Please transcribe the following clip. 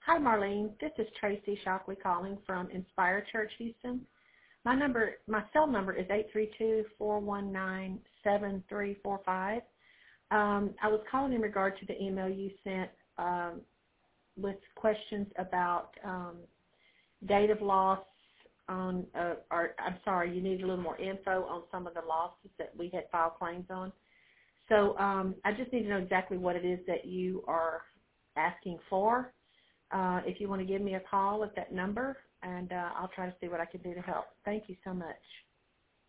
Hi, Marlene. This is Tracy Shockley calling from Inspire Church, Houston. My cell number is 832-419-7345. I was calling in regard to the email you sent with questions about date of loss on, you needed a little more info on some of the losses that we had filed claims on. So I just need to know exactly what it is that you are asking for. If you want to give me a call at that number, and I'll try to see what I can do to help. Thank you so much.